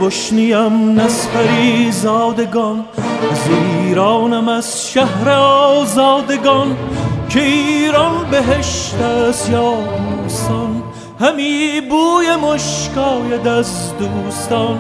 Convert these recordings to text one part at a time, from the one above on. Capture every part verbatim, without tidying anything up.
سیاوشنیم نسپری زادگان، از ایرانم از شهر آزادگان، که ایران بهشت است یا بوستان، همی بوی مشک آید از دوستان.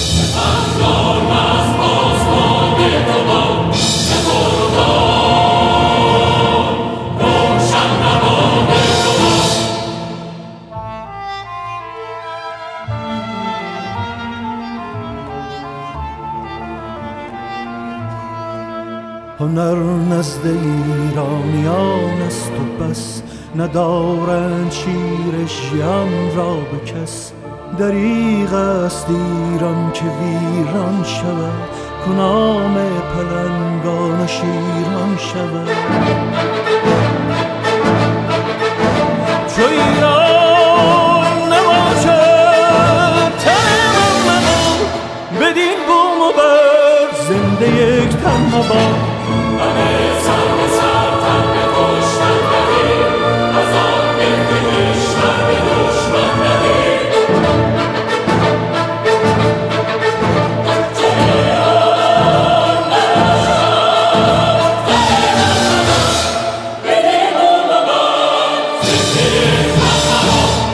هنر نزد ایرانیان است و بس، ندارند شیر ژیان را به کس. دریغ است ایران که ویران شود، کنام پلنگان شیران شود. چو ایران نباشد تن من، بدین بوم و بر زنده یک تن مباد. همه سر به سر تن به کشتن دهید، از آن گرد کشور به دشمن دهید. چو ایران نباشد تن من، بدین بوم و بر زنده یک تن مباد.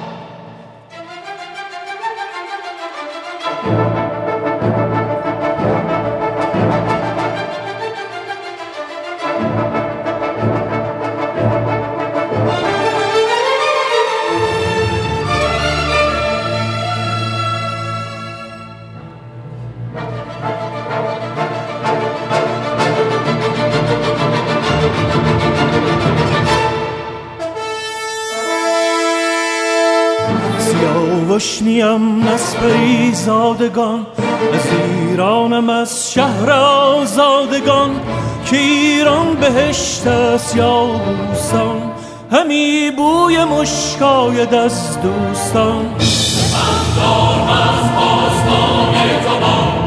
سیاوشنیم نسپری زادگان، از ایرانم از شهر آزادگان، که ایران بهشت است یا بوستان، همی بوی مشک آید از دوستان. بندارم از پاسبان تمام،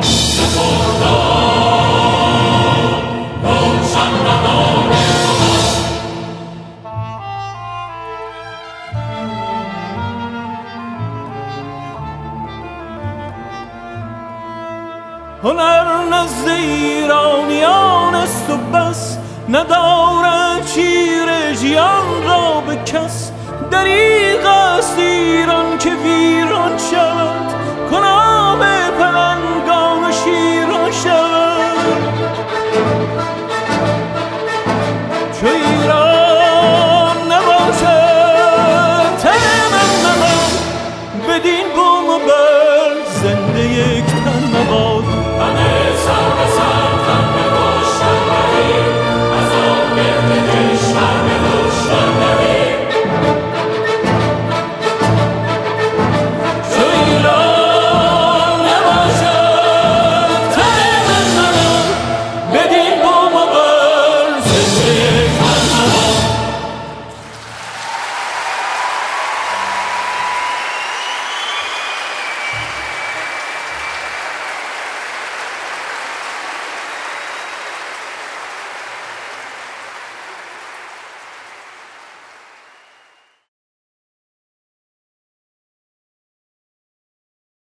روشن روان هنر نزد ایرانیان است و بس، ندارد شیر ژیان را به کس. دریغ است ایران که ویران شود، کنام پلنگان و شیران شود. چو ایران نباشد تن من، بدین بوم و بر زنده